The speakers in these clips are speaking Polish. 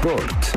Sport.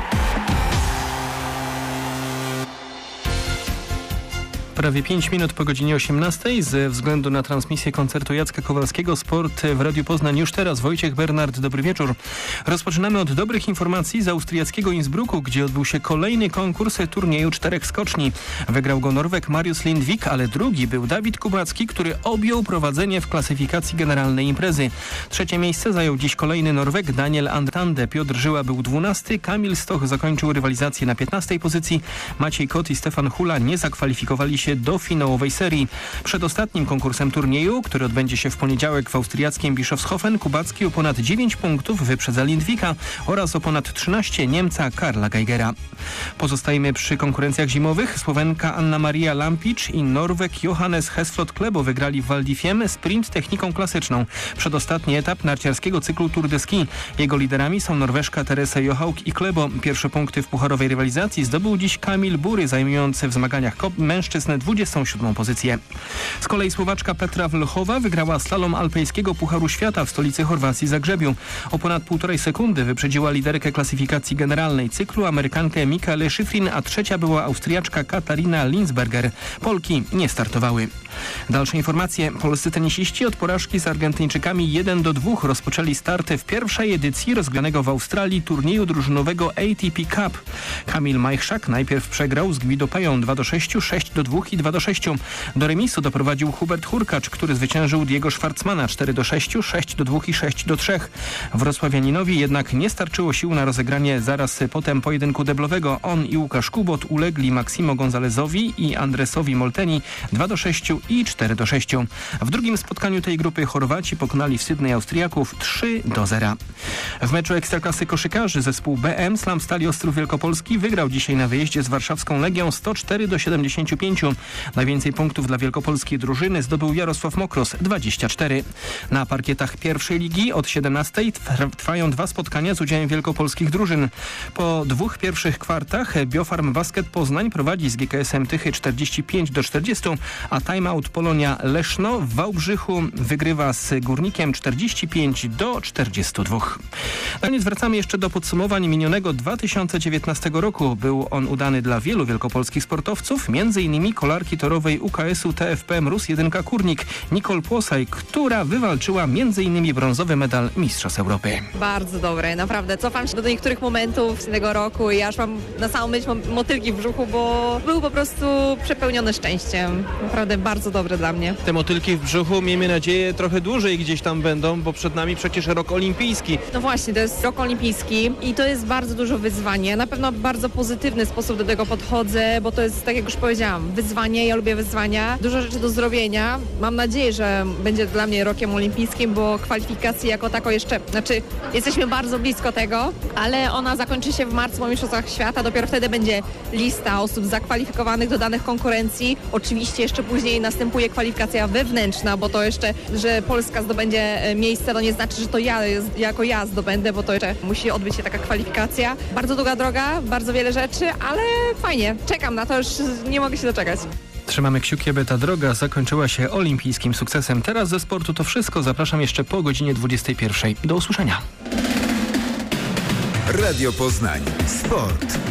Prawie 5 minut po godzinie 18. Ze względu na transmisję koncertu Jacka Kowalskiego Sport w Radiu Poznań już teraz Wojciech Bernard. Dobry wieczór. Rozpoczynamy od dobrych informacji z austriackiego Innsbrucku, gdzie odbył się kolejny konkurs turnieju 4 skoczni. Wygrał go Norweg Marius Lindvik, ale drugi był Dawid Kubacki, który objął prowadzenie w klasyfikacji generalnej imprezy. Trzecie miejsce zajął dziś kolejny Norweg Daniel Andrande. Piotr Żyła był 12. Kamil Stoch zakończył rywalizację na 15. pozycji. Maciej Kot i Stefan Hula nie zakwalifikowali się do finałowej serii. Przed ostatnim konkursem turnieju, który odbędzie się w poniedziałek w austriackim Bischofshofen, Kubacki o ponad 9 punktów wyprzedza Lindvika oraz o ponad 13 Niemca Karla Geigera. Pozostajemy przy konkurencjach zimowych. Słowenka Anna Maria Lampic i Norweg Johannes Hesflot Klebo wygrali w Val di Fiemme sprint techniką klasyczną. Przedostatni etap narciarskiego cyklu Tour de Ski. Jego liderami są Norweszka Teresa Johaug i Klebo. Pierwsze punkty w pucharowej rywalizacji zdobył dziś Kamil Bury, zajmujący w zmaganiach mężczyzn 27. pozycję. Z kolei Słowaczka Petra Vlchowa wygrała slalom alpejskiego Pucharu Świata w stolicy Chorwacji Zagrzebiu. O ponad 1,5 sekundy wyprzedziła liderkę klasyfikacji generalnej cyklu Amerykankę Mikaelę Schifrin, a trzecia była Austriaczka Katarina Linsberger. Polki nie startowały. Dalsze informacje. Polscy tenisiści od porażki z Argentyńczykami 1-2 rozpoczęli starty w pierwszej edycji rozgranego w Australii turnieju drużynowego ATP Cup. Kamil Majchrzak najpierw przegrał z Guido Peją 2-6, 6-2 i 2-6. Do remisu doprowadził Hubert Hurkacz, który zwyciężył Diego Schwartzmana 4-6, 6-2 i 6-3. Wrocławianinowi jednak nie starczyło sił na rozegranie zaraz potem pojedynku deblowego. On i Łukasz Kubot ulegli Massimo Gonzalezowi i Andresowi Molteni 2-6 i 4-6. W drugim spotkaniu tej grupy Chorwaci pokonali w Sydney Austriaków 3-0. W meczu Ekstraklasy koszykarzy zespół BM Slam Stali Ostrów Wielkopolski wygrał dzisiaj na wyjeździe z warszawską Legią 104-75. Najwięcej punktów dla wielkopolskiej drużyny zdobył Jarosław Mokros 24. Na parkietach pierwszej ligi od 17 trwają 2 spotkania z udziałem wielkopolskich drużyn. Po 2 pierwszych kwartach Biofarm Basket Poznań prowadzi z GKS-em Tychy 45-40, a Timeout Polonia Leszno w Wałbrzychu wygrywa z Górnikiem 45-42. Na koniec wracamy jeszcze do podsumowań minionego 2019 roku. Był on udany dla wielu wielkopolskich sportowców, m.in. kolarki torowej UKS-u TFP Mróz 1 Kurnik Nicole Płosaj, która wywalczyła m.in. brązowy medal Mistrzostw Europy. Bardzo dobre, naprawdę. Cofam się do niektórych momentów z tego roku i aż mam na samą myśl motylki w brzuchu, bo był po prostu przepełniony szczęściem. Naprawdę bardzo dobre dla mnie. Te motylki w brzuchu, miejmy nadzieję, trochę dłużej gdzieś tam będą, bo przed nami przecież rok olimpijski. No właśnie, to jest rok olimpijski i to jest bardzo dużo wyzwanie. Na pewno bardzo pozytywny sposób do tego podchodzę, bo to jest, tak jak już powiedziałam, wyzwanie. Ja lubię wyzwania. Dużo rzeczy do zrobienia. Mam nadzieję, że będzie dla mnie rokiem olimpijskim, bo kwalifikacje jako tako jeszcze, jesteśmy bardzo blisko tego, ale ona zakończy się w marcu po Mistrzostwach Świata. Dopiero wtedy będzie lista osób zakwalifikowanych do danych konkurencji. Oczywiście jeszcze później następuje kwalifikacja wewnętrzna, bo to jeszcze, że Polska zdobędzie miejsce, to nie znaczy, że to ja zdobędę, bo to jeszcze musi odbyć się taka kwalifikacja. Bardzo długa droga, bardzo wiele rzeczy, ale fajnie. Czekam na to, już nie mogę się doczekać. Trzymamy kciuki, aby ta droga zakończyła się olimpijskim sukcesem. Teraz ze sportu to wszystko. Zapraszam jeszcze po godzinie 21. Do usłyszenia. Radio Poznań. Sport.